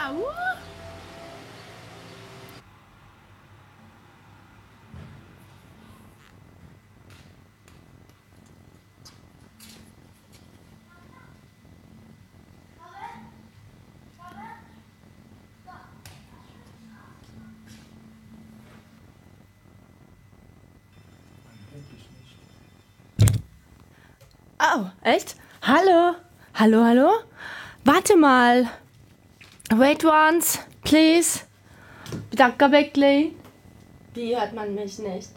Oh, echt? Hallo? Hallo, hallo? Warte mal. Wait once, please. Danke, wirklich. Wie hört man mich nicht?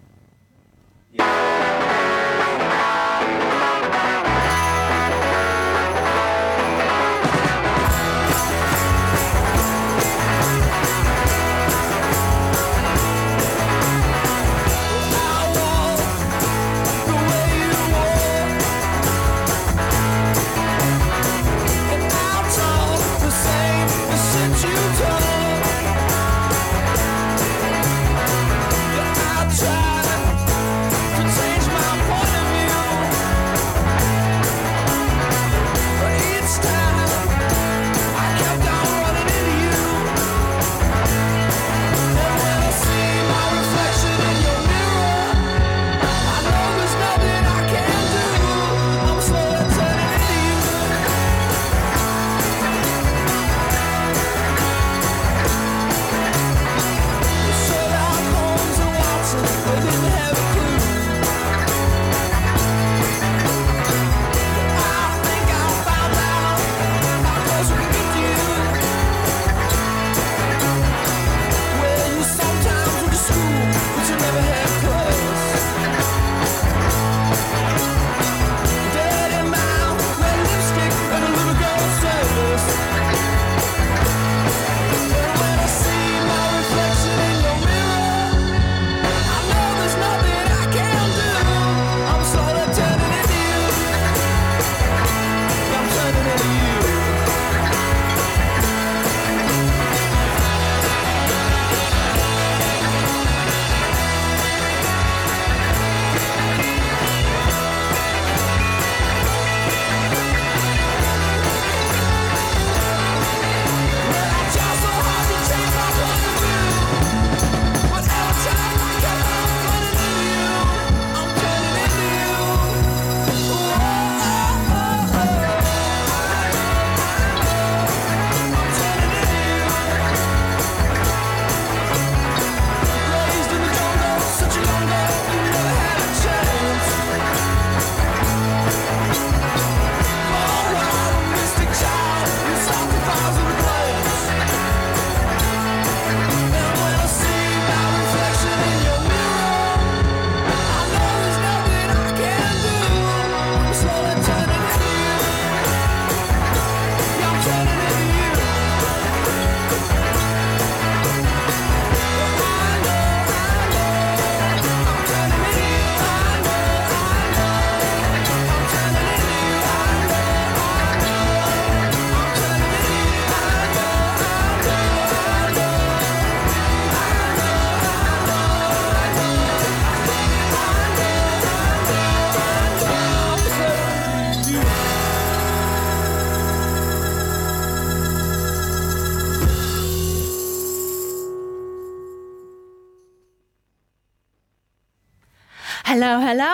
Hello, hello,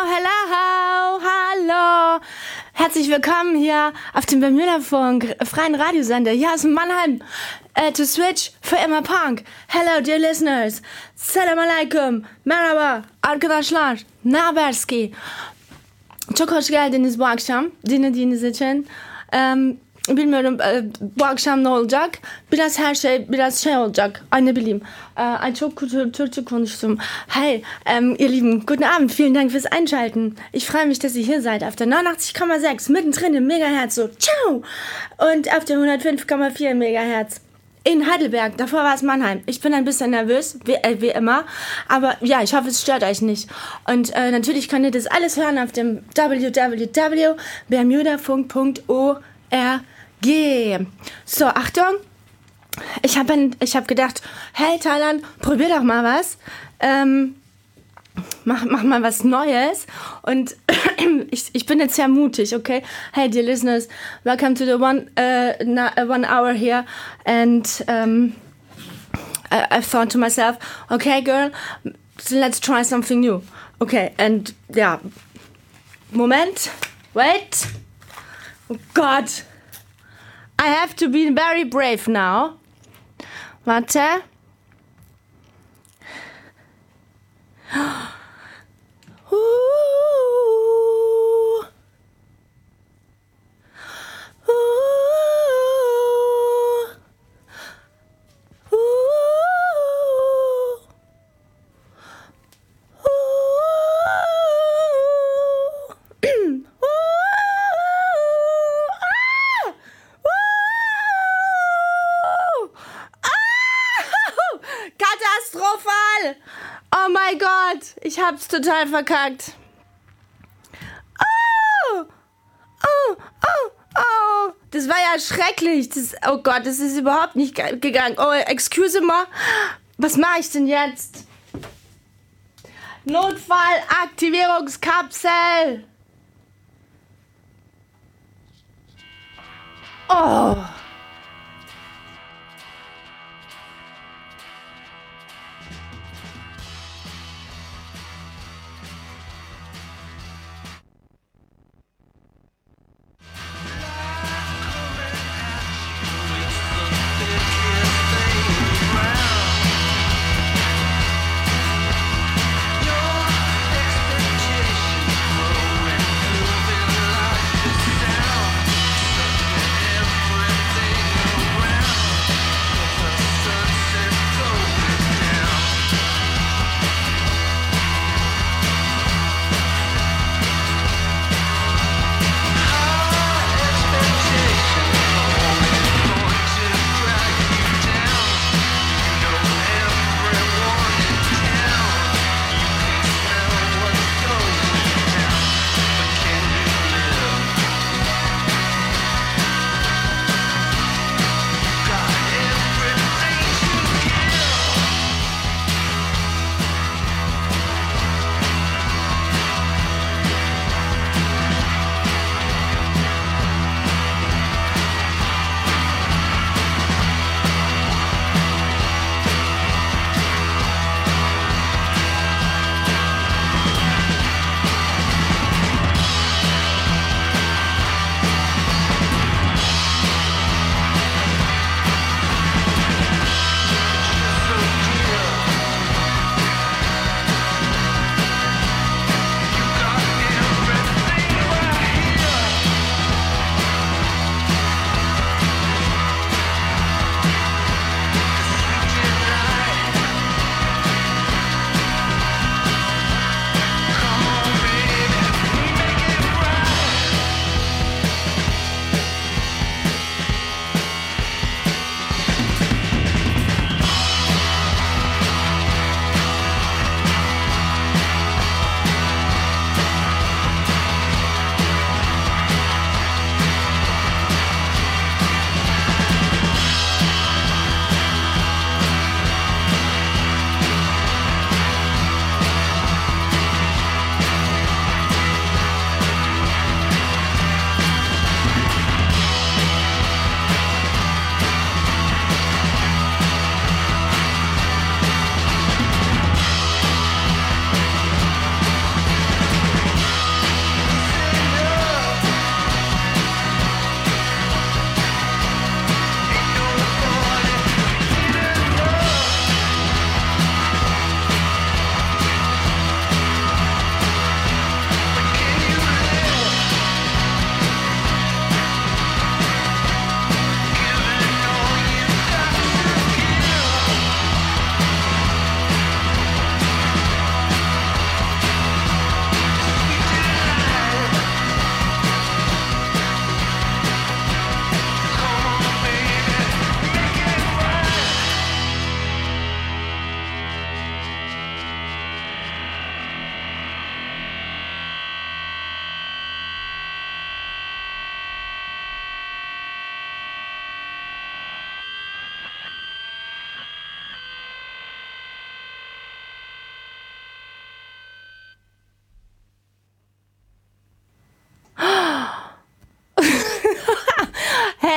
hello, hallo. Herzlich willkommen hier auf dem Bermuda-Funk, freien Radiosender. Hier aus Mannheim, to switch für immer Punk. Hello, dear listeners. Salam alaikum, merhaba, arkadaşlar, ne haberski? Çok hoş geldiniz bu akşam. Dinlediğiniz için. Bilmiyorum bu akşam ne olacak. Biraz her şey biraz şey olacak. Ay ne bileyim. Ay çok Türkçe konuştum. Hey, ihr Lieben, guten Abend. Vielen Dank fürs Einschalten. Ich freue mich, dass ihr hier seid. Auf der 89,6 mittendrin im Megahertz. So, ciao. Und auf der 105,4 Megahertz in Heidelberg. Davor war es Mannheim. Ich bin ein bisschen nervös, wie immer. Aber ja, ich hoffe, es stört euch nicht. Und natürlich könnt ihr das alles hören auf dem www.bermudafunk.org. So, Achtung. Ich hab gedacht, hey Thailand, probier doch mal was. mach mal was Neues. Und ich bin jetzt sehr mutig, okay? Hey, dear listeners, welcome to the one hour here. And I thought to myself, okay, girl, so let's try something new. Okay, and yeah, Moment, wait. Oh God, I have to be very brave now. Warte. Katastrophal! Oh mein Gott, ich hab's total verkackt. Oh, das war ja schrecklich. Oh Gott, das ist überhaupt nicht gegangen. Oh, excuse me. Was mache ich denn jetzt? Notfallaktivierungskapsel. Oh.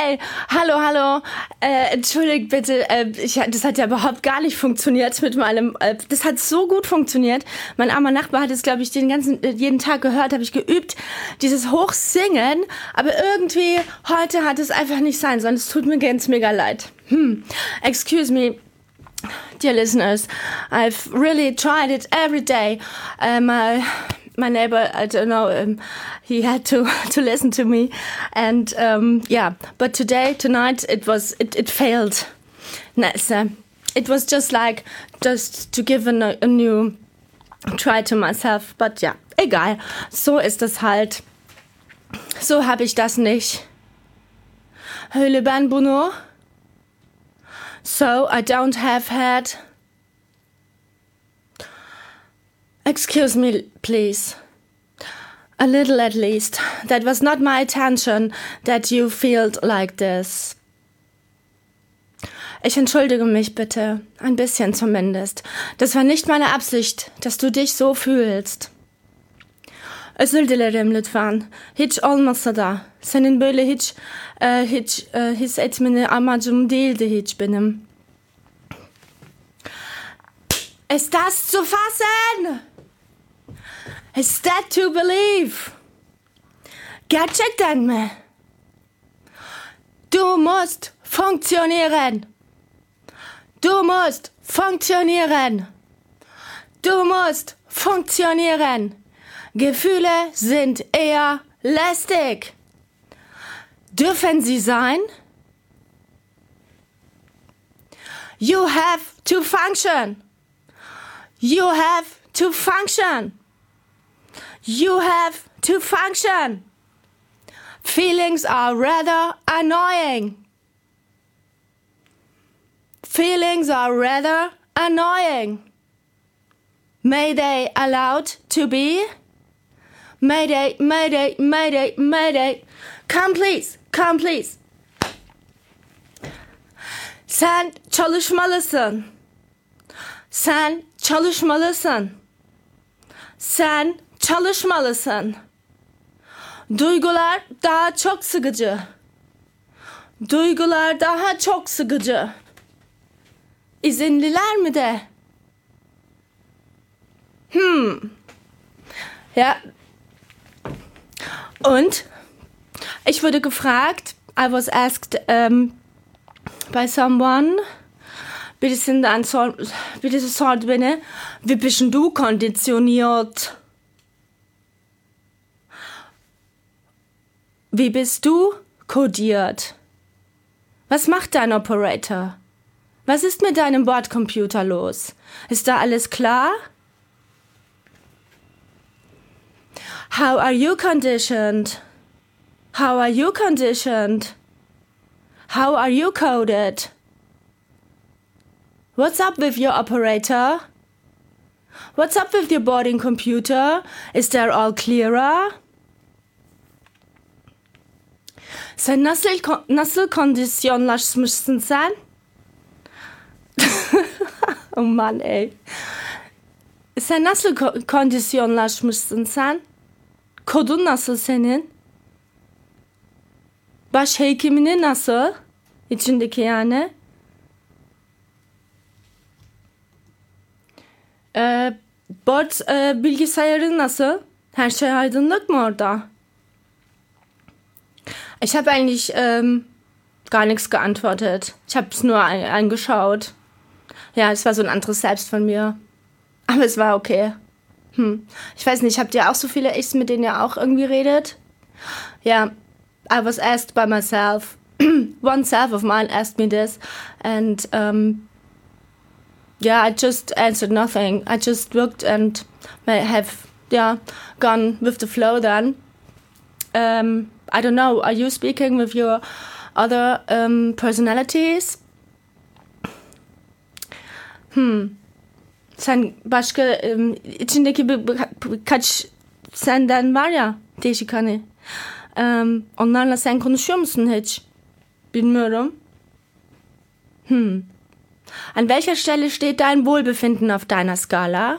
Hey, hallo. Entschuldigt bitte, das hat ja überhaupt gar nicht funktioniert mit meinem, das hat so gut funktioniert. Mein armer Nachbar hat es, glaube ich, jeden Tag gehört, habe ich geübt, dieses Hochsingen, aber irgendwie heute hat es einfach nicht sein sollen. Es tut mir ganz mega leid. Excuse me. Dear listeners, I've really tried it every day. My neighbor, I don't know, he had to listen to me, and but tonight it failed. It was just to give a new try to myself, but ja, egal. So ist es halt. So habe ich das nicht. Höhle Ben Bruno. So I don't have had. Excuse me, please. A little at least. That was not my intention that you feel like this. Ich entschuldige mich bitte. Ein bisschen zumindest. Das war nicht meine Absicht, dass du dich so fühlst. Özür dilerim lütfen. Hiç olmasa da. Senin böyle hiç hissetmeni amacım değildi hiç benim. Ist das zu fassen? Is that to believe? Gerçekten mi? Du musst funktionieren. Du musst funktionieren. Du musst funktionieren. Gefühle sind eher lästig. Dürfen sie sein? You have to function. You have to function. You have to function. Feelings are rather annoying. Feelings are rather annoying. May they allowed to be? Mayday, mayday, mayday, mayday. Come please, come please. Sen çalışmalısın. Sen çalışmalısın. Sen çalışmalısın. Duygular daha çok sıkıcı. Duygular daha çok sıkıcı. İzinliler mi de? Ja. Und ich wurde gefragt, I was asked by someone, birisi sordu beni, wie bist du konditioniert? Wie bist du kodiert? Was macht dein Operator? Was ist mit deinem Bordcomputer los? Ist da alles klar? How are you conditioned? How are you conditioned? How are you coded? What's up with your operator? What's up with your boarding computer? Is there all clearer? Sen nasıl kondisyonlaşmışsın sen? Oh Mann, ey. Sen nasıl kondisyonlaşmışsın sen? Kodun nasıl senin? Baş hekimini nasıl? İçindeki yani. Bilgisayarın nasıl? Her şey aydınlık mı orada? Ich habe eigentlich gar nichts geantwortet. Ich habe es nur angeschaut. Ja, es war so ein anderes Selbst von mir. Aber es war okay. Ich weiß nicht, habt ihr auch so viele Ichs, mit denen ihr auch irgendwie redet? Ja, I was asked by myself. One self of mine asked me this. And I just answered nothing. I just looked and have gone with the flow then. I don't know, are you speaking with your other personalities? Sen başka içindeki birkaç senden var ya değişik hani. Onlarla sen konuşuyor musun hiç? Bilmiyorum. An welcher Stelle steht dein Wohlbefinden auf deiner Skala?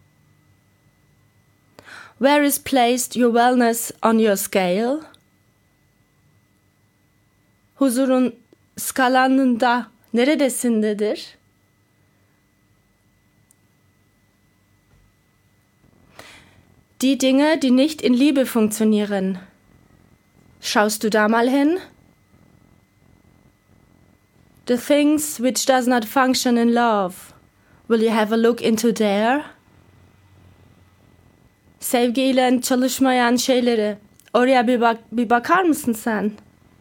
Where is placed your wellness on your scale? huzurun skalanında neredesindedir? Die Dinge, die nicht in Liebe funktionieren. Schaust du da mal hin? The things which does not function in love. Will you have a look into there? Sevgiyle çalışmayan şeyleri. Oraya bir bakar mısın sen?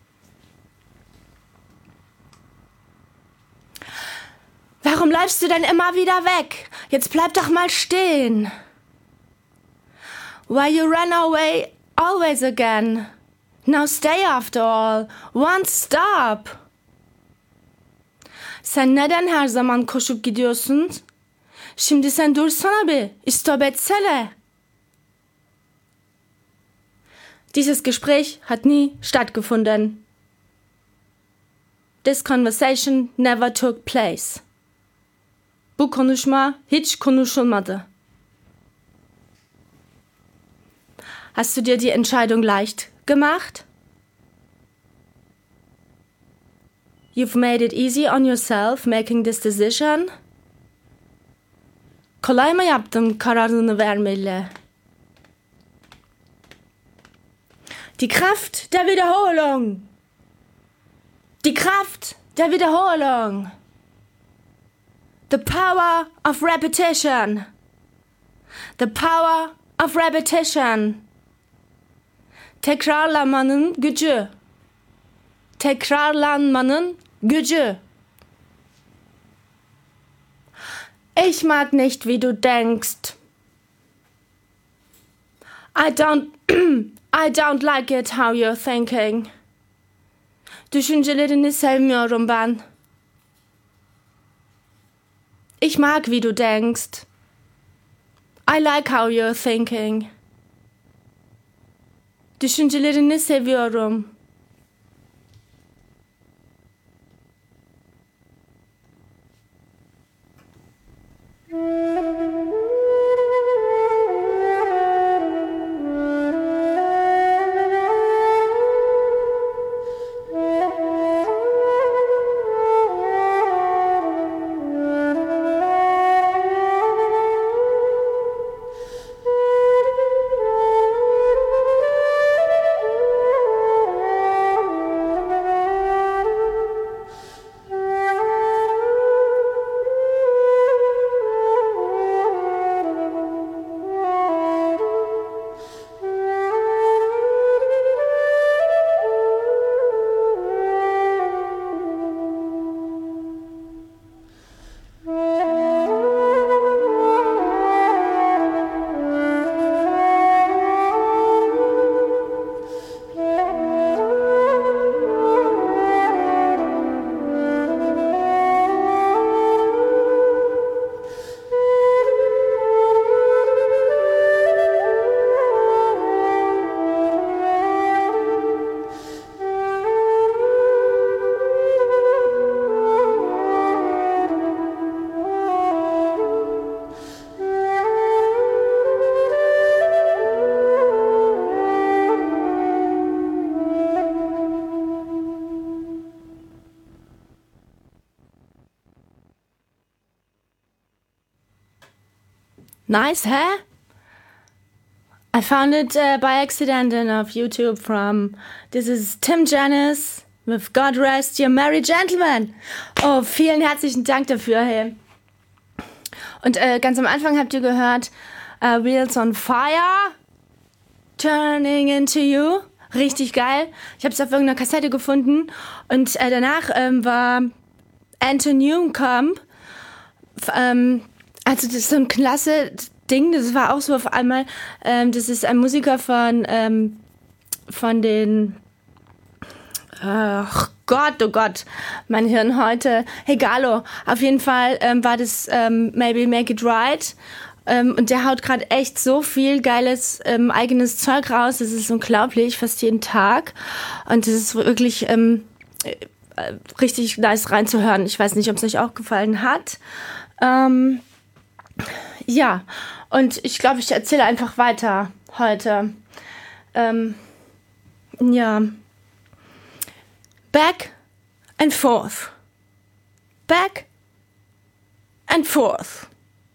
Warum bleibst du denn immer wieder weg? Jetzt bleib doch mal stehen. Why you run away always again? Now stay after all. Once stop. Sen neden her zaman koşup gidiyorsun? Şimdi sen dursana bir. Stop etsene. Dieses Gespräch hat nie stattgefunden. This conversation never took place. Bu konuşma hiç konuşulmadı. Hast du dir die Entscheidung leicht gemacht? You've made it easy on yourself making this decision. Kolay mı yaptın kararını vermeli? Die Kraft der Wiederholung. Die Kraft der Wiederholung. The power of repetition. The power of repetition. Tekrarlamanın gücü. Tekrarlanmanın gücü. Ich mag nicht, wie du denkst. I don't like it how you're thinking. Düşüncelerini sevmiyorum ben. Ich mag, wie du denkst. I like how you're thinking. Düşüncelerini seviyorum. Nice, huh? I found it by accident off YouTube this is Tim Janis with God Rest Your Merry Gentlemen. Oh, vielen herzlichen Dank dafür, hey. Und ganz am Anfang habt ihr gehört Wheels on Fire, Turning Into You. Richtig geil. Ich habe es auf irgendeiner Kassette gefunden. Und danach war Anton Newcomb. Also das ist so ein klasse Ding. Das war auch so auf einmal. Das ist ein Musiker von den... Ach Gott, oh Gott, mein Hirn heute. Egalo. Auf jeden Fall war das Maybe Make It Right. Und der haut gerade echt so viel geiles eigenes Zeug raus. Das ist unglaublich, fast jeden Tag. Und das ist wirklich richtig nice reinzuhören. Ich weiß nicht, ob es euch auch gefallen hat. Ja, und ich glaube, ich erzähle einfach weiter heute. Ja. back and forth, back and forth,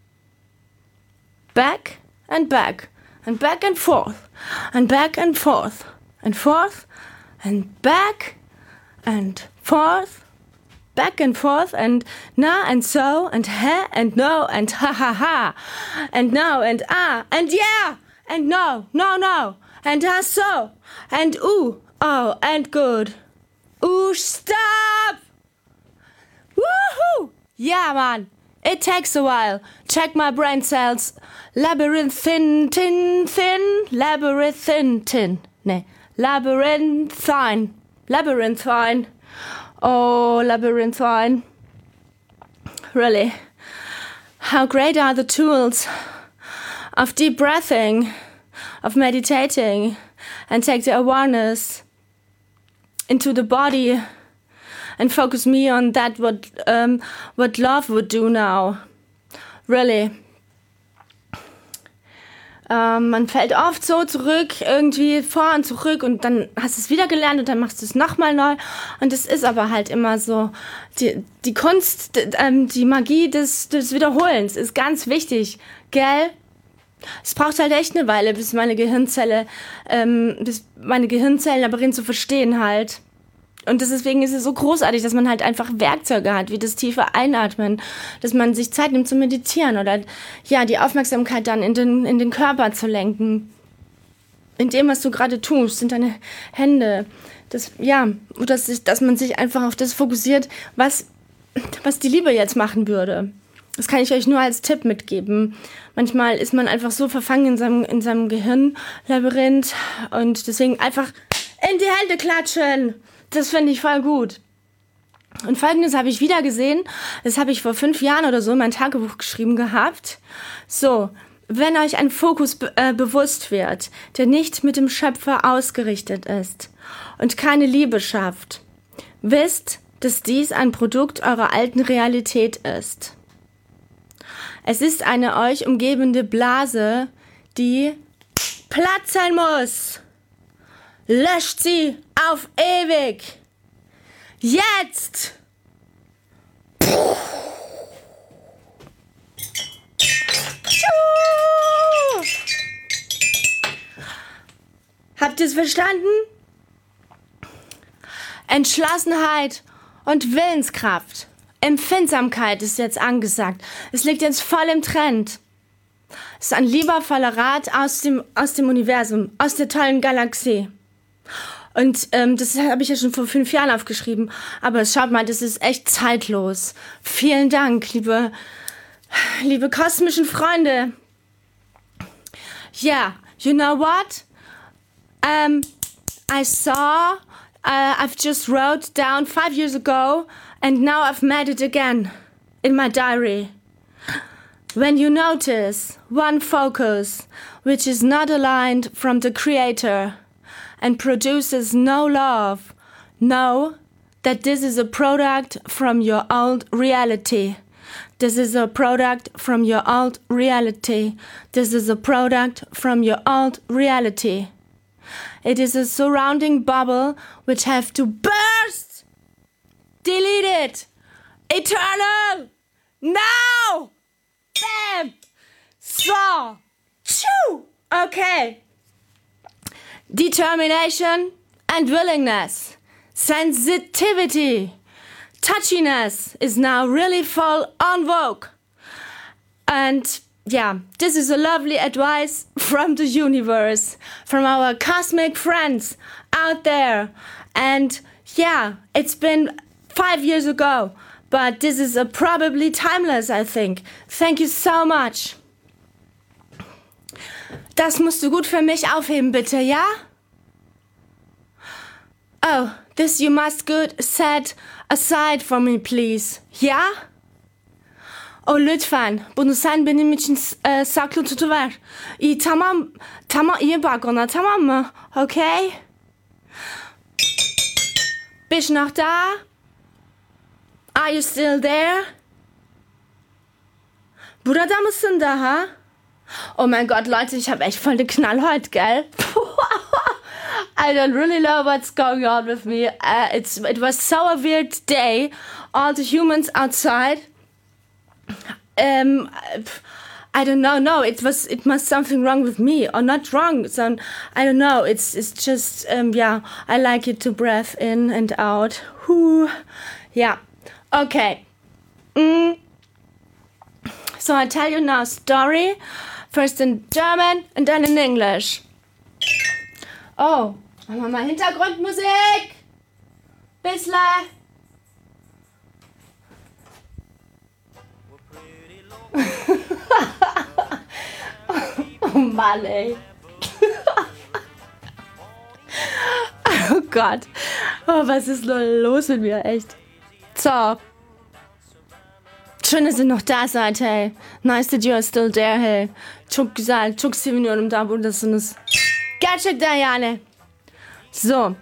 back and back, and back and forth, and back and forth, and forth, and back and forth, back and forth, and na and so, and he and no, and ha ha ha, and no, and ah, and yeah, and no, no, no, and ah so, and ooh, oh, and good. Ooh, stop! Woohoo! Yeah, man. It takes a while. Check my brain cells. Labyrinthine. Nee, labyrinthine. Labyrinthine. Oh, labyrinthine. Really. How great are the tools of deep breathing, of meditating, and take the awareness into the body and focus me on that, what love would do now. Really. Man fällt oft so zurück, irgendwie vor und zurück und dann hast du es wieder gelernt und dann machst du es nochmal neu. Und es ist aber halt immer so, die Kunst, die Magie des Wiederholens ist ganz wichtig, gell? Es braucht halt echt eine Weile, bis meine Gehirnzellen darin zu verstehen halt. Und deswegen ist es so großartig, dass man halt einfach Werkzeuge hat, wie das tiefe Einatmen, dass man sich Zeit nimmt zu meditieren oder ja, die Aufmerksamkeit dann in den Körper zu lenken. In dem, was du gerade tust, sind deine Hände. Dass man sich einfach auf das fokussiert, was die Liebe jetzt machen würde. Das kann ich euch nur als Tipp mitgeben. Manchmal ist man einfach so verfangen in seinem Gehirnlabyrinth und deswegen einfach in die Hände klatschen. Das finde ich voll gut. Und Folgendes habe ich wieder gesehen. Das habe ich vor 5 Jahren oder so in mein Tagebuch geschrieben gehabt. So, wenn euch ein Fokus bewusst wird, der nicht mit dem Schöpfer ausgerichtet ist und keine Liebe schafft, wisst, dass dies ein Produkt eurer alten Realität ist. Es ist eine euch umgebende Blase, die platzen muss. Löscht sie auf ewig. Jetzt! Habt ihr es verstanden? Entschlossenheit und Willenskraft. Empfindsamkeit ist jetzt angesagt. Es liegt jetzt voll im Trend. Es ist ein liebevoller Rat aus dem Universum, aus der tollen Galaxie. Und das habe ich ja schon vor 5 Jahren aufgeschrieben. Aber schaut mal, das ist echt zeitlos. Vielen Dank, liebe kosmischen Freunde. Yeah, you know what? I saw, I've just wrote down 5 years ago and now I've made it again in my diary. When you notice one focus which is not aligned from the Creator and produces no love, know that this is a product from your old reality. This is a product from your old reality. This is a product from your old reality. It is a surrounding bubble which have to burst. Delete it. Eternal. Now. Bam. So. Choo. Okay. Determination and willingness. Sensitivity. Touchiness is now really full on vogue. And yeah, this is a lovely advice from the universe, from our cosmic friends out there. And yeah, it's been 5 years ago, but this is probably timeless, I think. Thank you so much. Das musst du gut für mich aufheben, bitte, ja? Oh, this you must good set aside for me, please. Ja? O lütfen, bunu sen benim için saklı tutuver. İyi tamam iyi bak ona, tamam mı? Okay? Bist du noch da? Are you still there? Burada mısın daha? Oh mein Gott, Leute, ich habe echt voll den Knall heute, gell? I don't really know what's going on with me. It was so a weird day. All the humans outside. I don't know. No, it must something wrong with me or not wrong. So I don't know. It's just I like it to breathe in and out. Yeah. Okay. So I tell you now a story. First in German and then in English. Oh, machen wir mal Hintergrundmusik. Bissle. Oh Mann, ey. Oh Gott. Oh, was ist nur los mit mir, echt? So. Schön, dass ihr noch da seid, hey. Nice that you are still there, hey. Çok güzel, çok seviniyorum da buradasınız. Gerçekten yani. So.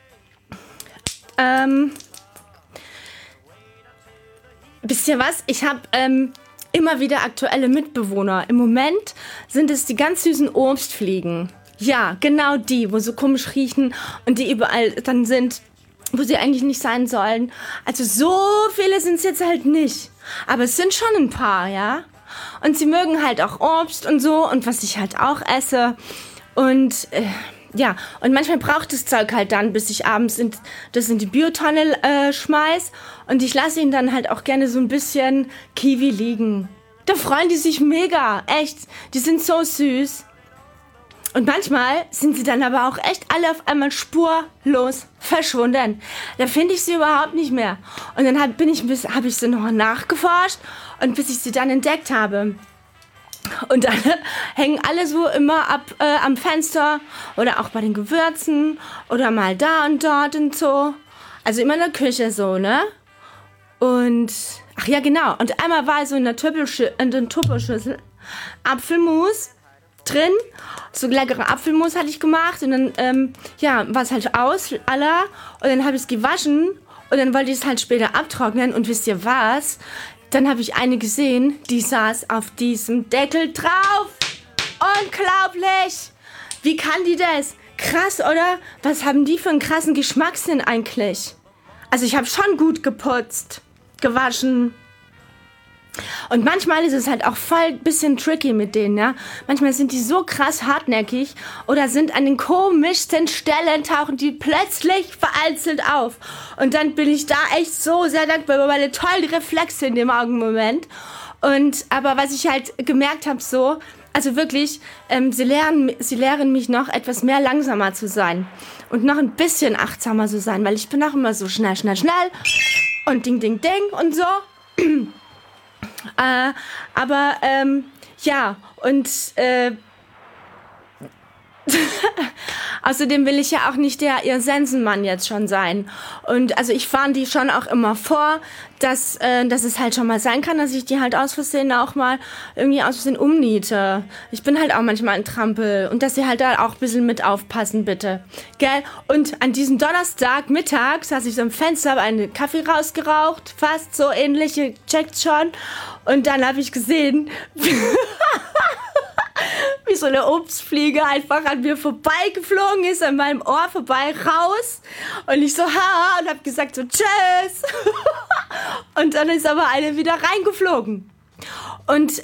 Wisst ihr was? Ich habe immer wieder aktuelle Mitbewohner. Im Moment sind es die ganz süßen Obstfliegen. Ja, genau die, wo so komisch riechen und die überall dann sind, wo sie eigentlich nicht sein sollen. Also so viele sind es jetzt halt nicht. Aber es sind schon ein paar, ja. Und sie mögen halt auch Obst und so und was ich halt auch esse. Und und manchmal braucht das Zeug halt dann, bis ich abends das in die Biotonne schmeiß. Und ich lasse ihn dann halt auch gerne so ein bisschen Kiwi liegen. Da freuen die sich mega, echt. Die sind so süß. Und manchmal sind sie dann aber auch echt alle auf einmal spurlos verschwunden. Da finde ich sie überhaupt nicht mehr. Und dann habe ich sie noch nachgeforscht und bis ich sie dann entdeckt habe. Und dann hängen alle so immer am Fenster oder auch bei den Gewürzen oder mal da und dort und so. Also immer in der Küche so, ne? Und, ach ja, genau. Und einmal war so in der Tupperschüssel Apfelmus drin. So leckere Apfelmus hatte ich gemacht. Und dann, war es halt aus, aller. Und dann habe ich es gewaschen. Und dann wollte ich es halt später abtrocknen. Und wisst ihr was? Dann habe ich eine gesehen, die saß auf diesem Deckel drauf. Unglaublich! Wie kann die das? Krass, oder? Was haben die für einen krassen Geschmackssinn eigentlich? Also ich habe schon gut geputzt, gewaschen. Und manchmal ist es halt auch voll ein bisschen tricky mit denen, ja. Manchmal sind die so krass hartnäckig oder sind an den komischsten Stellen, tauchen die plötzlich vereinzelt auf. Und dann bin ich da echt so sehr dankbar über meine tollen Reflexe in dem Augenmoment. Aber was ich halt gemerkt habe so, also wirklich, sie lehren mich noch etwas mehr langsamer zu sein. Und noch ein bisschen achtsamer zu sein, weil ich bin auch immer so schnell und ding, ding, ding und so. Außerdem will ich ja auch nicht ihr Sensenmann jetzt schon sein. Und also ich warne die schon auch immer vor, dass es halt schon mal sein kann, dass ich die halt aus Versehen auch mal irgendwie aus Versehen umniete. Ich bin halt auch manchmal ein Trampel und dass sie halt da auch ein bisschen mit aufpassen, bitte. Gell? Und an diesem Donnerstagmittag saß ich so im Fenster, habe einen Kaffee rausgeraucht, fast so ähnlich, ihr checkt schon. Und dann habe ich gesehen, wie so eine Obstfliege einfach an mir vorbeigeflogen ist, an meinem Ohr vorbei, raus. Und ich so, ha, und hab gesagt so, tschüss. Und dann ist aber eine wieder reingeflogen. Und,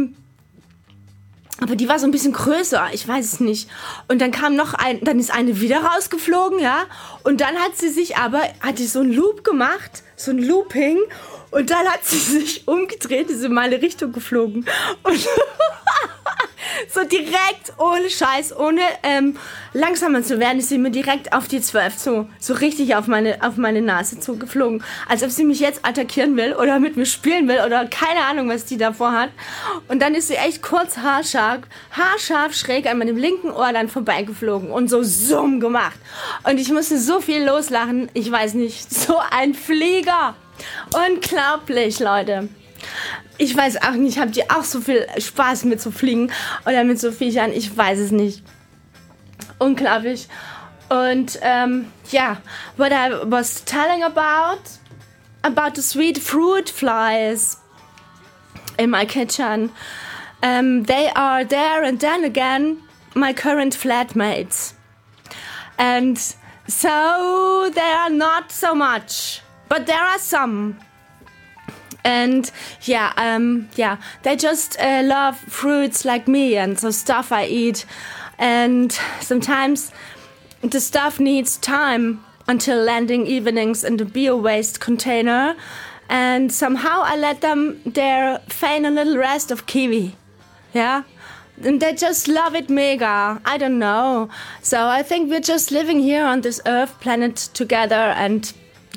aber die war so ein bisschen größer, ich weiß es nicht. Und dann dann ist eine wieder rausgeflogen, ja. Und dann hat sie so einen Loop gemacht, so ein Looping. Und dann hat sie sich umgedreht, ist in meine Richtung geflogen. Und so direkt, ohne Scheiß, ohne langsamer zu werden, ist sie mir direkt auf die 12 zu. So richtig auf meine Nase zugeflogen. Als ob sie mich jetzt attackieren will oder mit mir spielen will oder keine Ahnung, was die davor hat. Und dann ist sie echt kurz haarscharf schräg an meinem linken Ohr dann vorbeigeflogen und so Summ gemacht. Und ich musste so viel loslachen, ich weiß nicht, so ein Flieger. Unglaublich, Leute. Ich weiß auch nicht, habt ihr auch so viel Spaß mit so Fliegen oder mit so Viechern? Ich weiß es nicht. Unglaublich. Und what I was telling about the sweet fruit flies in my kitchen. They are there and then again my current flatmates. And so there are not so much, but there are some. And they just love fruits like me and so stuff I eat. And sometimes the stuff needs time until landing evenings in the bio-waste container. And somehow I let them there feign a little rest of kiwi. Yeah? And they just love it mega. I don't know. So I think we're just living here on this earth planet together, and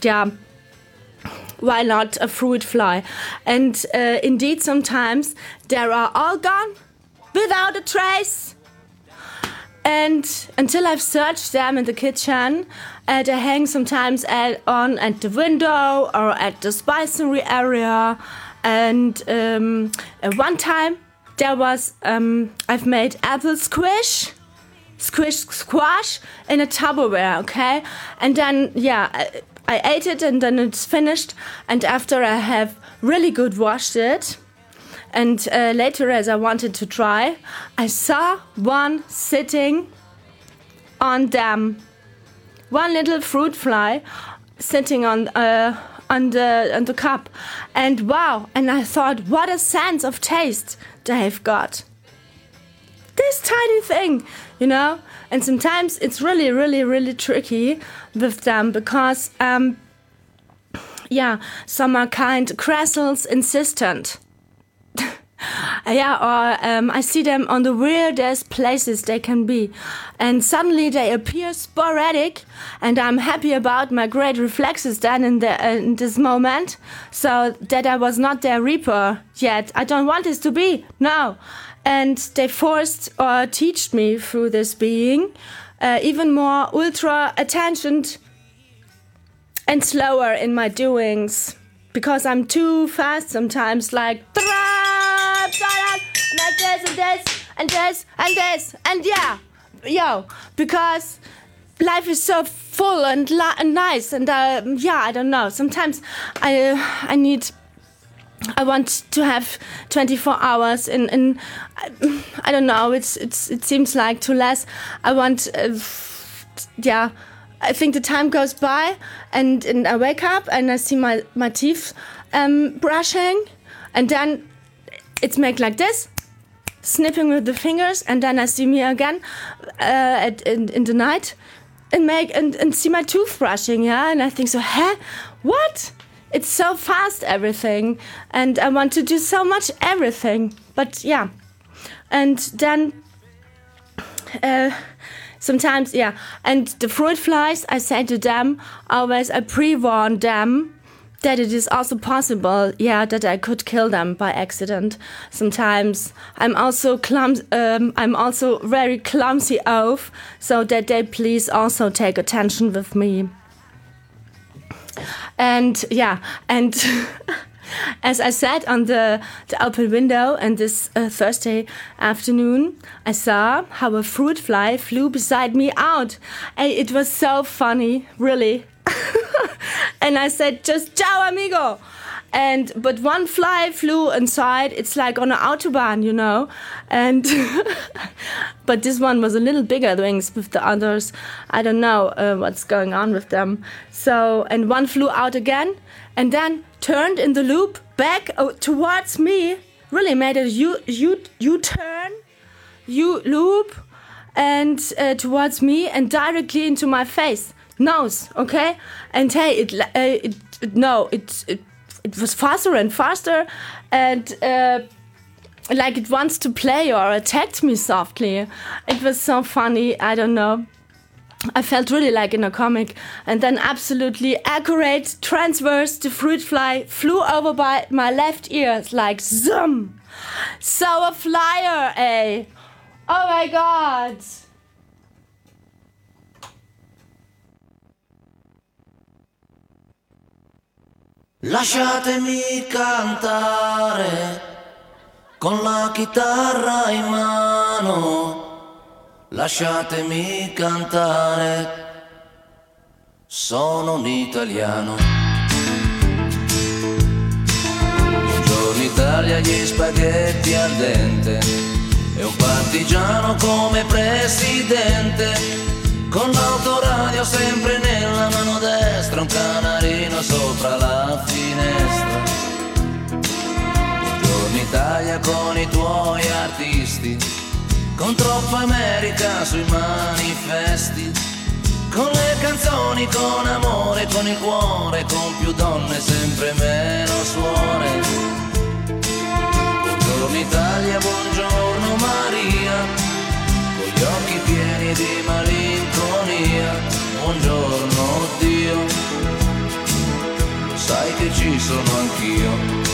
why not a fruit fly? And indeed, sometimes they are all gone without a trace. And until I've searched them in the kitchen, they hang sometimes on at the window or at the spicery area. And one time there was, I've made apple squash in a Tupperware, okay? And then, I ate it and then it's finished. And after I have really good washed it, and later as I wanted to try, I saw one sitting on them. One little fruit fly sitting on the cup. And wow, and I thought, what a sense of taste they've got. This tiny thing, you know? And sometimes it's really, really, really tricky with them because, some are kind Cressel's insistent. I see them on the weirdest places they can be. And suddenly they appear sporadic, and I'm happy about my great reflexes then in this moment, so that I was not their reaper yet. I don't want this to be, no. And they forced or taught me through this being even more ultra attentioned and slower in my doings, because I'm too fast sometimes, like this and this and this and because life is so full and nice, and I don't know, sometimes I want to have 24 hours in I don't know, it seems like too less. I want I think the time goes by, and I wake up and I see my teeth brushing, and then it's make like this, snipping with the fingers, and then I see me again in the night and see my tooth brushing, and I think so, what? It's so fast, everything, and I want to do so much everything, but and then sometimes, and the fruit flies, I say to them always, I pre-warn them that it is also possible, that I could kill them by accident. Sometimes I'm also very clumsy oaf, so that they please also take attention with me. And as I sat on the open window, and this Thursday afternoon, I saw how a fruit fly flew beside me out. And it was so funny, really. And I said, just ciao, amigo. But one fly flew inside. It's like on an autobahn, you know. And but this one was a little bigger wings with the others. I don't know what's going on with them. So, and one flew out again, and then turned in the loop back towards me. Really made a U-turn, U-loop, and towards me and directly into my face. Nose, okay? And hey, it was faster and faster, and like it wants to play or attacked me softly. It was so funny, I don't know. I felt really like in a comic. And then absolutely accurate transverse, the fruit fly flew over by my left ear, like zoom. So a flyer, eh? Oh my God. Lasciatemi cantare con la chitarra in mano, lasciatemi cantare, sono un italiano. Buongiorno Italia, gli spaghetti al dente e un partigiano come presidente. con l'autoradio sempre nella mano destra, un canarino sopra la finestra. Buongiorno Italia con i tuoi artisti, con troppa America sui manifesti, con le canzoni, con amore, con il cuore, con più donne, sempre meno suore. Buongiorno Italia, buongiorno Maria, con gli occhi pieni di malinconia. Buongiorno Dio, lo sai che ci sono anch'io.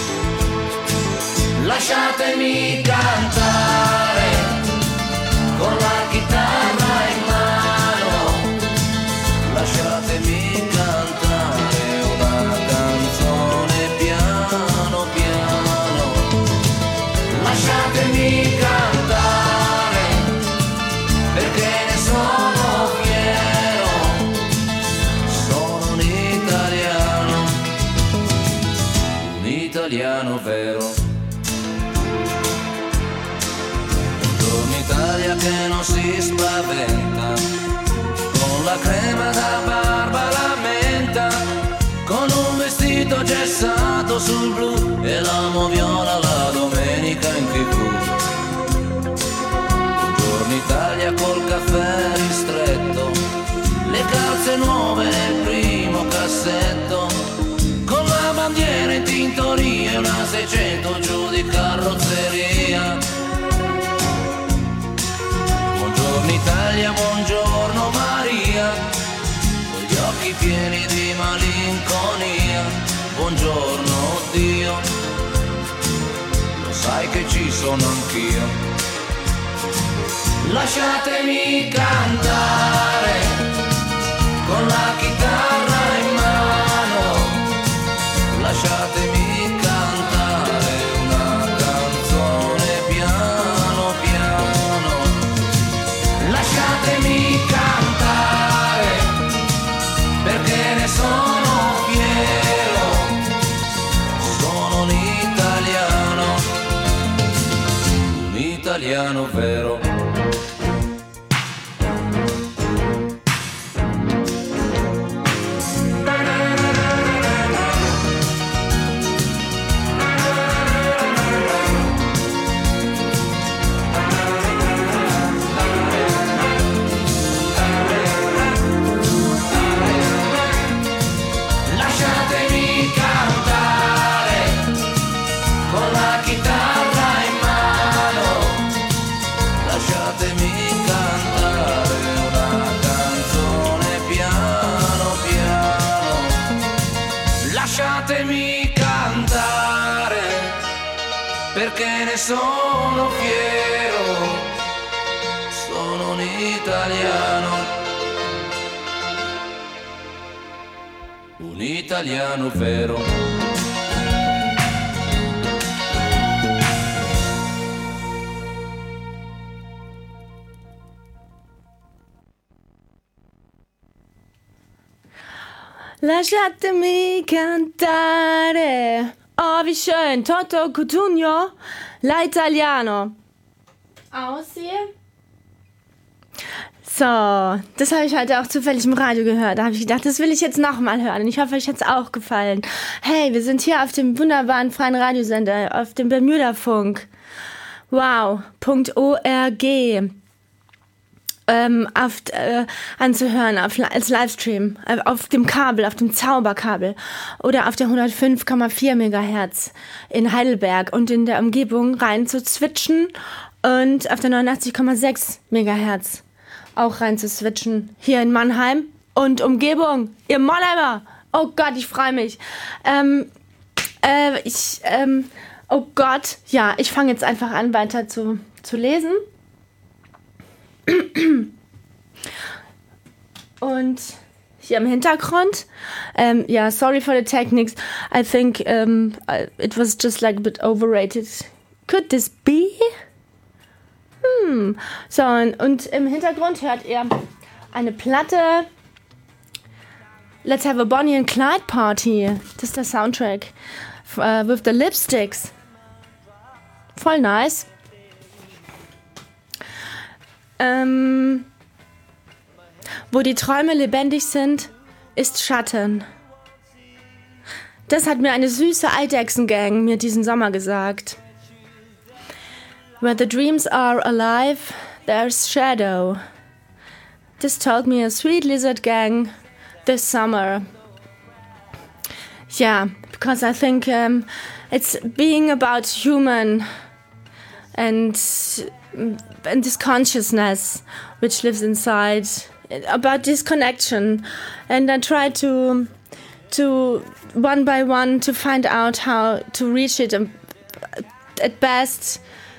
Lasciatemi cantare con la chitarra in mano, lasciatemi cantare una canzone piano piano, lasciatemi cantare perché ne sono fiero, sono un italiano vero. Italia che non si spaventa, con la crema da barba la menta, con un vestito gessato sul blu e l'amo viola la domenica in TV. Buongiorno Italia col caffè ristretto, le calze nuove nel primo cassetto, con la bandiera in tintoria e una 600 giù di carrozzeria. Buongiorno Italia, buongiorno Maria, con gli occhi pieni di malinconia. Buongiorno Dio, lo sai che ci sono anch'io. Lasciatemi cantare con la chitarra in mano, lasciatemi cantare una canzone piano piano. Lasciatemi cantare perché ne sono fiero, sono un italiano vero. Lasciatemi cantare perché ne sono fiero, sono un italiano vero. Lasciatemi cantare. Oh, wie schön. Toto Cutugno, La Italiano. Aussehen. So, das habe ich heute auch zufällig im Radio gehört. Da habe ich gedacht, das will ich jetzt nochmal hören. Und ich hoffe, euch hat es auch gefallen. Hey, wir sind hier auf dem wunderbaren freien Radiosender, auf dem Bermuda-Funk. Wow.org. Anzuhören als Livestream auf dem Kabel, auf dem Zauberkabel oder auf der 105,4 Megahertz in Heidelberg und in der Umgebung rein zu switchen und auf der 89,6 Megahertz auch rein zu switchen hier in Mannheim und Umgebung. Ihr Mannheimer! Oh Gott, ich freue mich. Oh Gott, ja, ich fange jetzt einfach an, weiter zu lesen. Und hier im Hintergrund, sorry for the techniques. I think it was just like a bit overrated. Could this be? So, und im Hintergrund hört ihr eine Platte. Let's have a Bonnie and Clyde Party. Das ist der Soundtrack with the Lipsticks. Voll nice. Wo die Träume lebendig sind, ist Schatten. Das hat mir eine süße Eidechsengang mir diesen Sommer gesagt. Where the dreams are alive, there's shadow. This told me a sweet lizard gang this summer. Yeah, because I think it's being about human and this consciousness which lives inside, about this connection, and I try to one by one to find out how to reach it at best.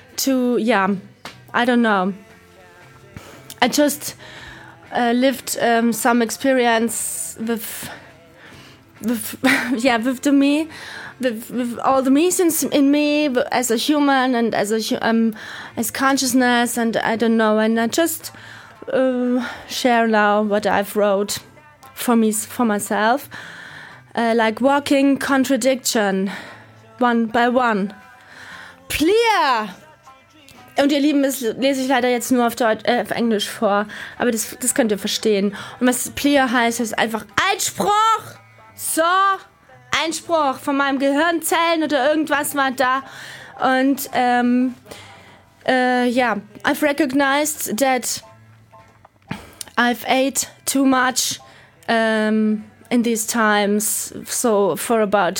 I don't know. I just lived some experience with me, with all the me's in me as a human and as consciousness, and I don't know, and I just share now what I've wrote for myself, like walking contradiction, one by one. Clear! Und ihr Lieben, das lese ich leider jetzt nur auf Englisch vor, aber das könnt ihr verstehen. Und was Clear heißt, ist einfach Einspruch! So, Einspruch von meinem Gehirnzellen oder irgendwas war da. Und I've recognized that I've ate too much in these times, so for about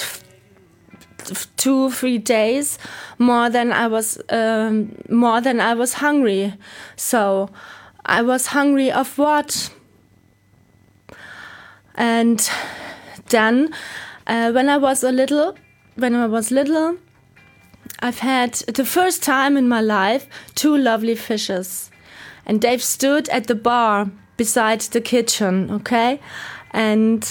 2-3 days more than I was hungry. So I was hungry of what? And then when I was little, I've had the first time in my life 2 lovely fishes, and they've stood at the bar beside the kitchen, okay? And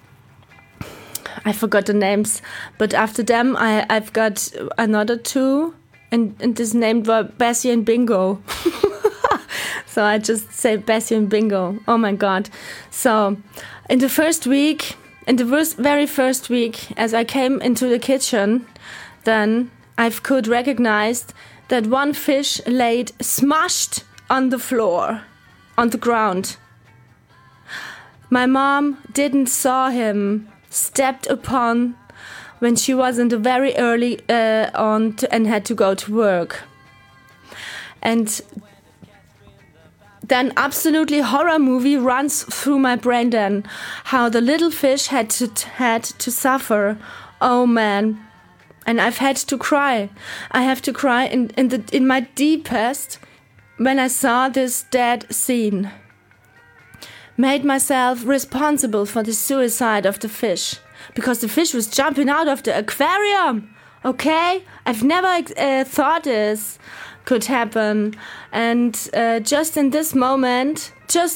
I forgot the names, but after them I've got another 2, and this named were Bessie and Bingo. So I just say Bessie and Bingo. Oh my God. So in the very first week, as I came into the kitchen, then I could recognize that one fish laid smashed on the floor, on the ground. My mom didn't saw him stepped upon when she was in the very early and had to go to work. And then absolutely horror movie runs through my brain then, how the little fish had to suffer. Oh man. And I've had to cry. I have to cry in my deepest when I saw this dead scene. Made myself responsible for the suicide of the fish, because the fish was jumping out of the aquarium. Okay? I've never thought this could happen. And just in this moment,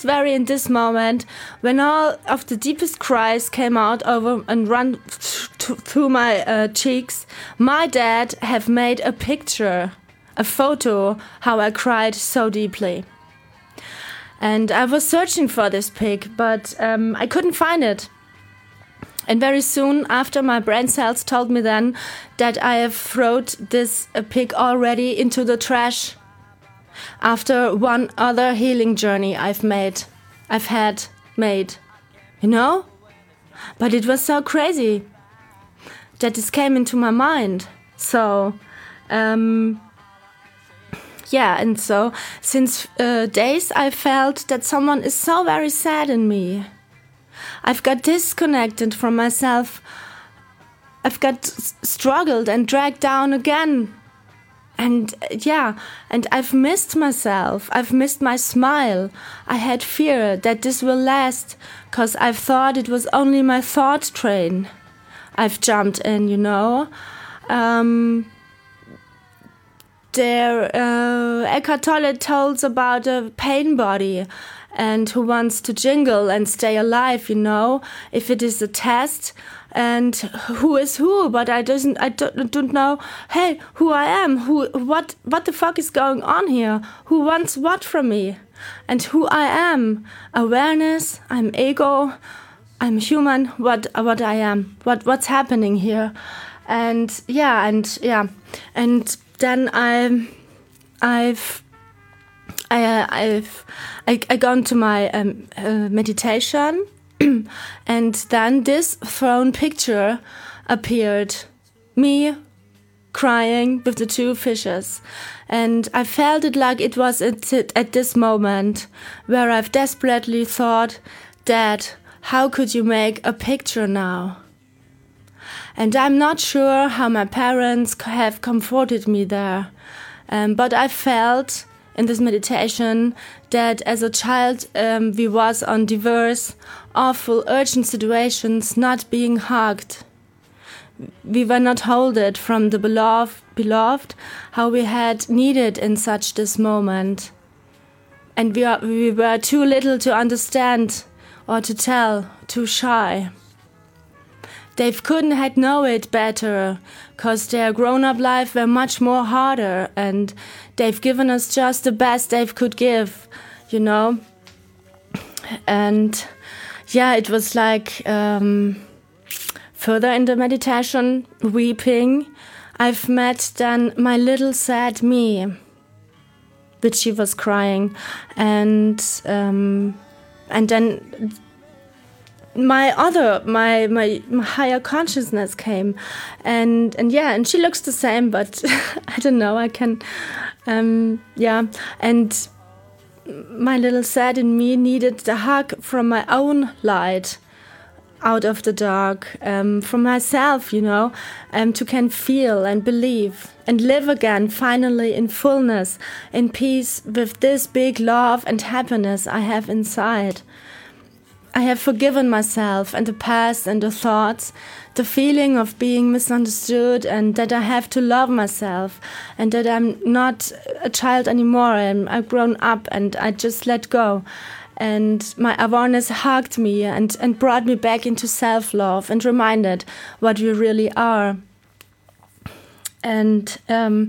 when all of the deepest cries came out over and run through my cheeks, my dad have made a picture, a photo, how I cried so deeply. And I was searching for this pig, but I couldn't find it. And very soon after, my brain cells told me then that I have thrown this pig already into the trash after one other healing journey I've had made, you know? But it was so crazy that this came into my mind. So, and so since days I felt that someone is so very sad in me. I've got disconnected from myself. I've got struggled and dragged down again. And and I've missed myself. I've missed my smile. I had fear that this will last, 'cause I've thought it was only my thought train I've jumped in, you know. Eckhart Tolle tells about a pain body and who wants to jingle and stay alive, you know, if it is a test, and who is who, but I don't know, hey, who I am, what the fuck is going on here, who wants what from me, and who I am, awareness, I'm ego, I'm human, what I am, what's happening here, and then I gone to my meditation, and then this thrown picture appeared, me crying with the two fishes, and I felt it like it was at this moment where I've desperately thought, Dad, how could you make a picture now? And I'm not sure how my parents have comforted me there, but I felt in this meditation that as a child we was on diverse, awful, urgent situations not being hugged. We were not holded from the beloved how we had needed in such this moment. And we were too little to understand or to tell, too shy. They couldn't had know it better, 'cause their grown-up life were much more harder, and they've given us just the best they could give, you know. And yeah, it was like further in the meditation, weeping, I've met then my little sad me, which she was crying, and then my higher consciousness came, and she looks the same, but I don't know, I can, and my little sad in me needed the hug from my own light, out of the dark, from myself, you know, to can feel and believe and live again, finally in fullness, in peace with this big love and happiness I have inside. I have forgiven myself and the past and the thoughts, the feeling of being misunderstood, and that I have to love myself, and that I'm not a child anymore, and I've grown up and I just let go. And my awareness hugged me and brought me back into self-love and reminded what we really are. And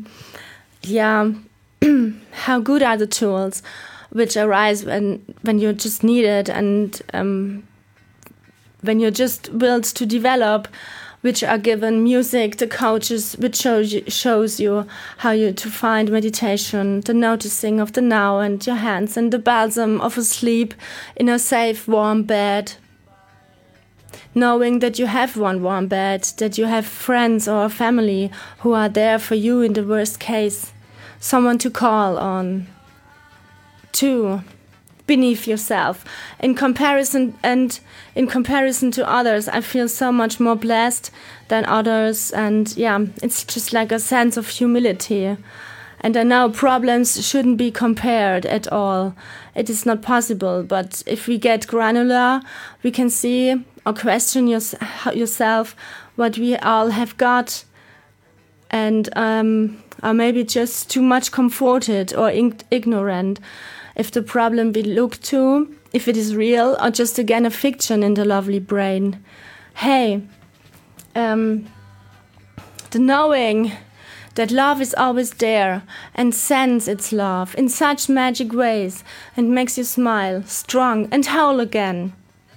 how good are the tools which arise when you just need it, and when you're just willed to develop, which are given music, the coaches, which shows you how to find meditation, the noticing of the now and your hands, and the balsam of a sleep in a safe, warm bed. Knowing that you have one warm bed, that you have friends or a family who are there for you in the worst case, someone to call on. 2. Beneath yourself. In comparison to others, I feel so much more blessed than others, and it's just like a sense of humility. And I know problems shouldn't be compared at all. It is not possible, but if we get granular, we can see or question yourself what we all have got, and are maybe just too much comforted or ignorant. If the problem we look to, if it is real or just again a fiction in the lovely brain. Hey, the knowing that love is always there and sends its love in such magic ways and makes you smile, strong and whole again.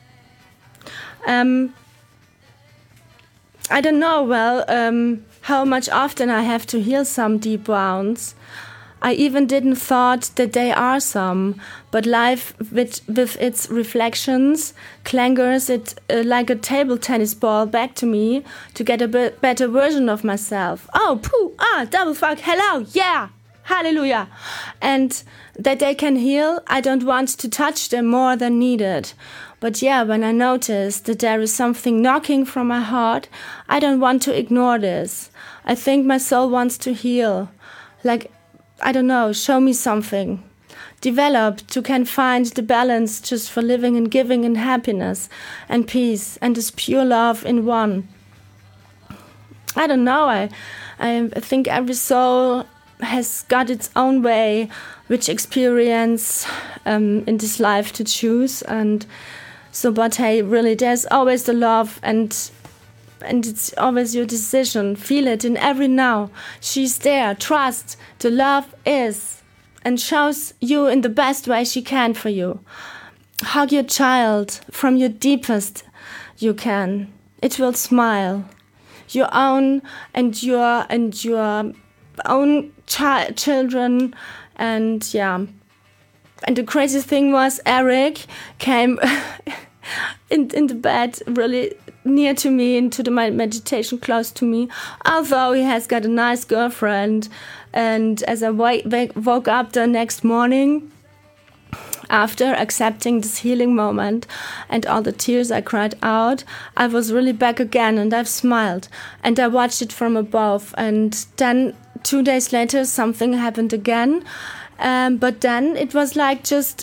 I don't know, how much often I have to heal some deep wounds. I even didn't thought that they are some, but life with its reflections clangers it like a table tennis ball back to me to get a better version of myself. Oh, pooh, double fuck, hello, yeah, hallelujah. And that they can heal, I don't want to touch them more than needed. But when I notice that there is something knocking from my heart, I don't want to ignore this. I think my soul wants to heal. Like, I don't know, show me something. Develop to can find the balance just for living and giving and happiness and peace and this pure love in one. I don't know, I think every soul has got its own way, which experience in this life to choose. And so, but hey, really, there's always the love, and it's always your decision. Feel it in every now. She's there. Trust. The love is, and shows you in the best way she can for you. Hug your child from your deepest you can. It will smile. Your own and your own children, and And the crazy thing was Eric came in the bed really near to me, into my meditation, close to me, although he has got a nice girlfriend. And as I woke up the next morning, after accepting this healing moment and all the tears I cried out, I was really back again, and I've smiled and I watched it from above. And then 2 days later something happened again, but then it was like just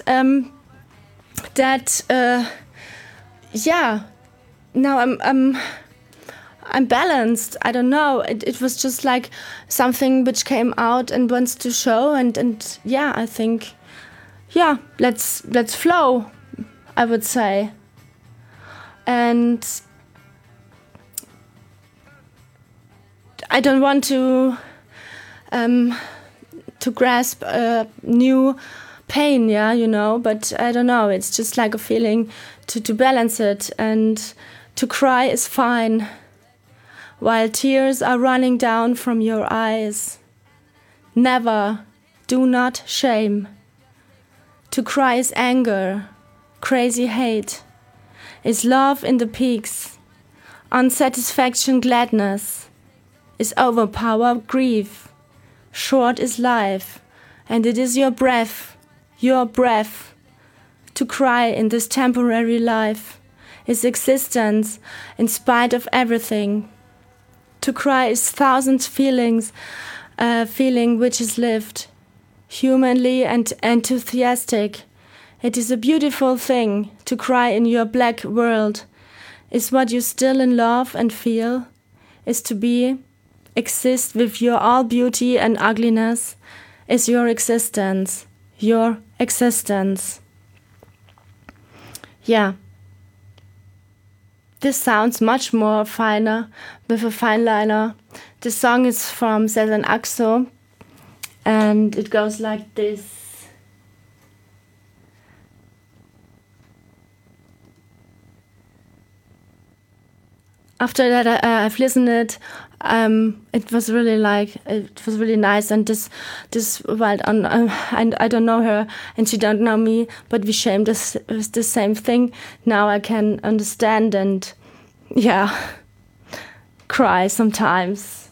now I'm balanced. I don't know. It was just like something which came out and wants to show, and yeah, I think, yeah, let's flow, I would say. And I don't want to grasp a new pain, yeah, you know, but I don't know, it's just like a feeling to balance it, and to cry is fine while tears are running down from your eyes. Never, do not shame. To cry is anger, crazy hate, is love in the peaks, unsatisfaction gladness, is overpower grief, short is life, and it is your breath, to cry in this temporary life, is existence in spite of everything. To cry is thousand feelings, feeling which is lived, humanly and enthusiastic. It is a beautiful thing to cry in your black world. Is what you still in love and feel, is to be, exist with your all beauty and ugliness, is your existence, your existence. Yeah. This sounds much more finer with a fine liner. The song is from Sezen Aksu, and it goes like this. After that, I've listened it. It was really nice, and this wild on. I don't know her, and she don't know me, but we shame this the same thing. Now I can understand and, yeah, cry sometimes.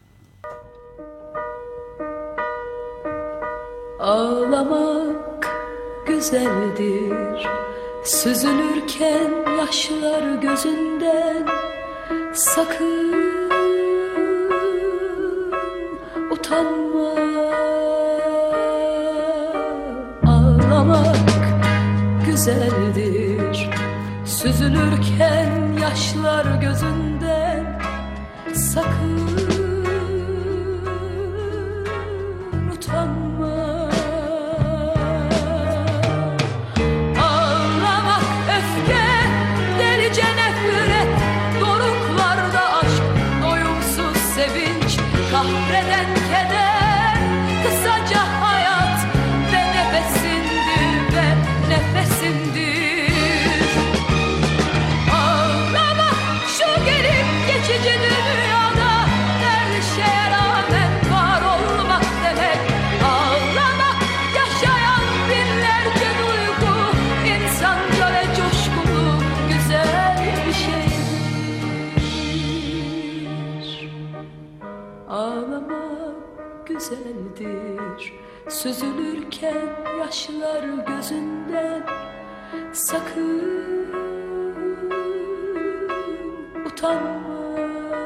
Ağlamak güzeldir, süzülürken yaşlar gözünden. Sakın utanma, ağlamak güzeldir, süzülürken yaşlar gözünden. Sakın utanma. Kahreden keder, kısaca hayat ve nefesindir, ve nefesindir. Ağlamak şu gelip geçici dünyada, her şeye rağmen var olmak demek. Ağlamak yaşayan binlerce duygu, insanca ve coşkulu, güzel bir şeydir. Ağlamak güzeldir, süzülürken yaşlar gözünden. Sakın utanma,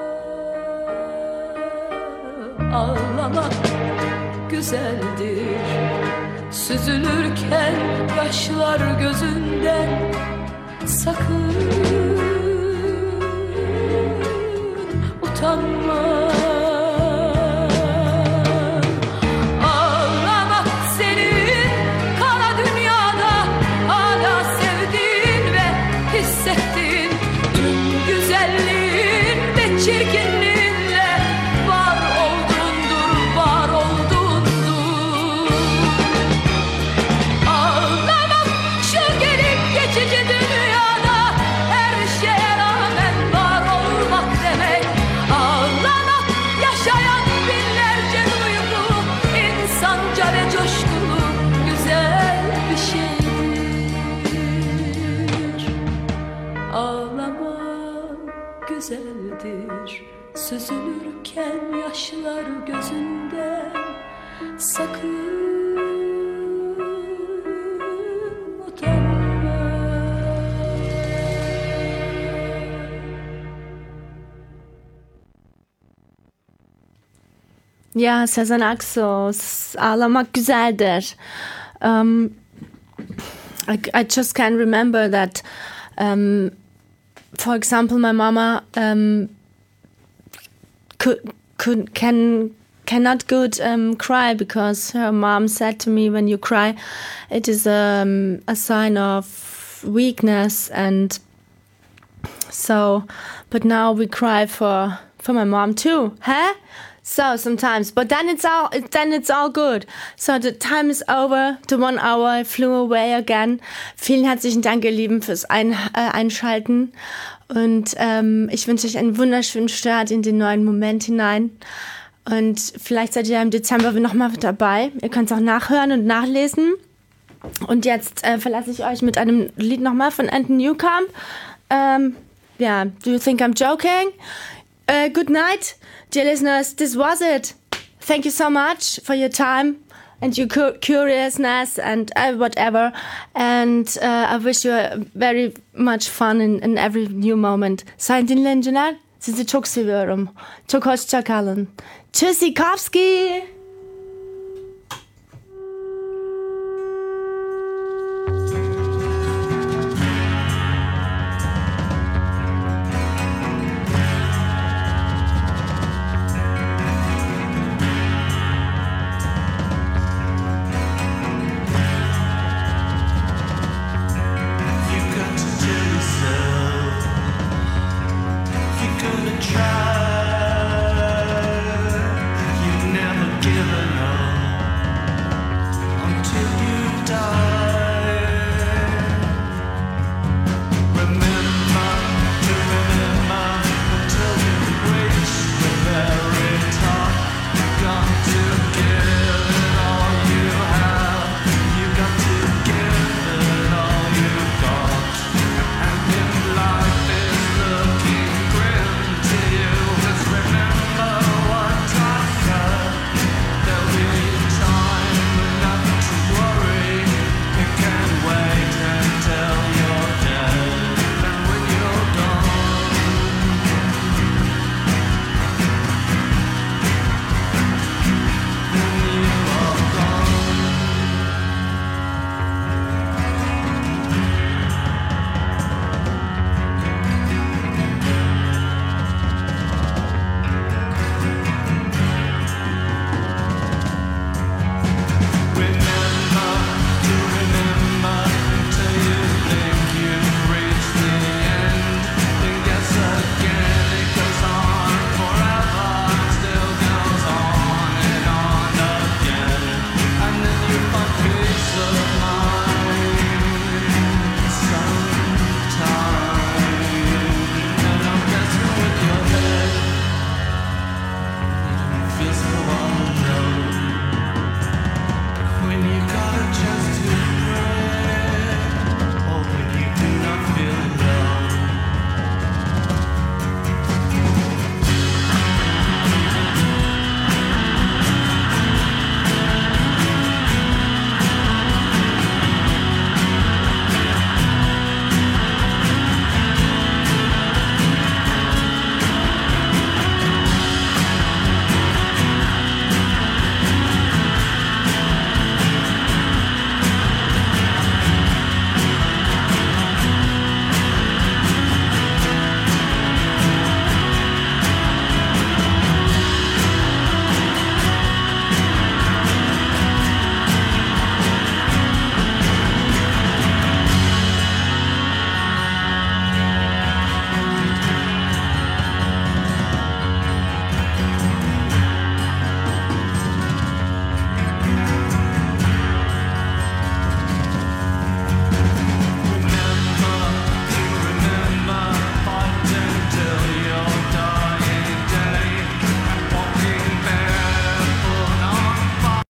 ağlamak güzeldir, süzülürken yaşlar gözünden. Sakın utanma. Çirkinliğinle var oldundur, var oldundur. Ağlamak şu gelip geçici dünyada, her şeye rağmen var olmak demek. Ağlamak sakın utanma. Ja, Sezen Aksu, ağlamak güzeldir. I just can't remember that. For example, my mama cannot good cry because her mom said to me, when you cry, it is a sign of weakness, and so. But now we cry for my mom too, huh? So sometimes, but then it's all good. So the time is over. The 1 hour flew away again. Vielen herzlichen Dank, ihr Lieben, fürs Einschalten. Und ich wünsche euch einen wunderschönen Start in den neuen Moment hinein. Und vielleicht seid ihr im Dezember nochmal dabei. Ihr könnt es auch nachhören und nachlesen. Und jetzt verlasse ich euch mit einem Lied nochmal von Anton Newcomb. Yeah, do you think I'm joking? Good night, dear listeners. This was it. Thank you so much for your time and your curiousness and whatever. And I wish you very much fun in every new moment. Sayın dinleyiciler, sizi çok seviyorum. Çok hoşça kalın. Tschüssikowski!